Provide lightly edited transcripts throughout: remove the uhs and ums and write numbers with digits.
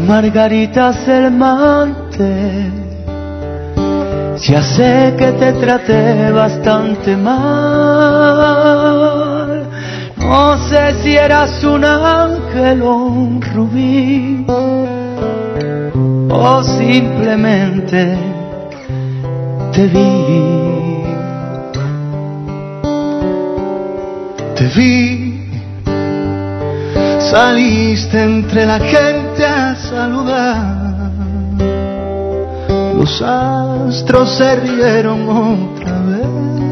Margarita Cervantes, ya sé que te traté bastante mal. No sé si eras un ángel o un rubí, o simplemente te vi. Te vi, saliste entre la gente a saludar. Los astros se rieron otra vez.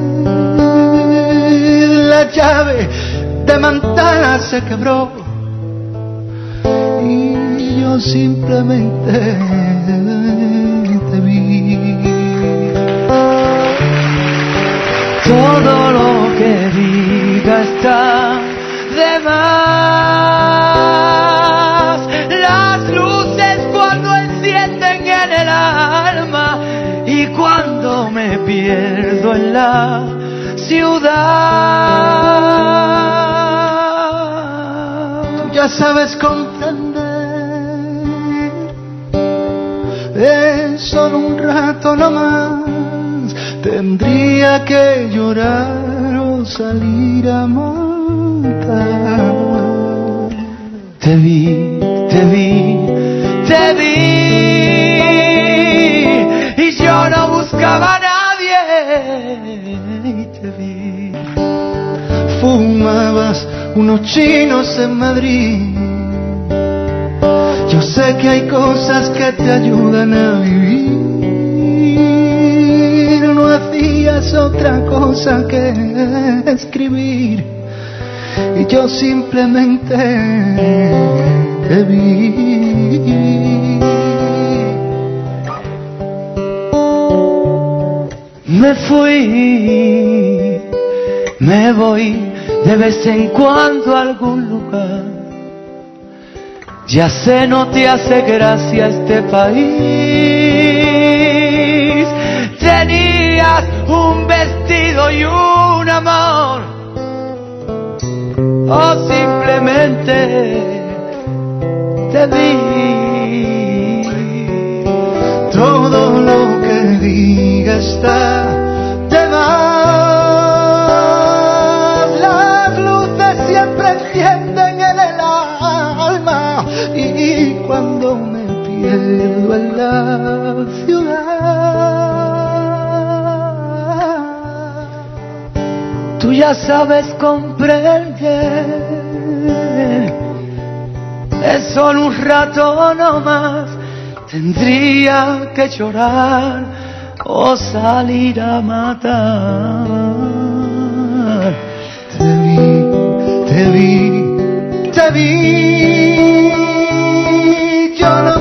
La llave de Montana se quebró y yo simplemente te vi. Todo lo que diga está de más. Las luces cuando encienden en el alma y cuando me pierdo en la ciudad. Tú ya sabes comprender, es solo un rato nomás. Tendría que llorar o salir a matar. Te vi, te vi, te vi, y yo no buscaba a nadie, y te vi. Fumabas unos chinos en Madrid. Yo sé que hay cosas que te ayudan a vivir. No hacías otra cosa que escribir y yo simplemente te vi. Me fui, me voy de vez en cuando a algún lugar. Ya sé, no te hace gracia este país. Tenías un vestido y un amor, o simplemente te vi. Todo lo que diga está de más. Las luces siempre encienden en el alma y cuando me pierdo en la ciudad. Tú ya sabes comprender, es solo un rato nomás. Tendría que llorar o salir a matar. Te vi, te vi, te vi. Yo no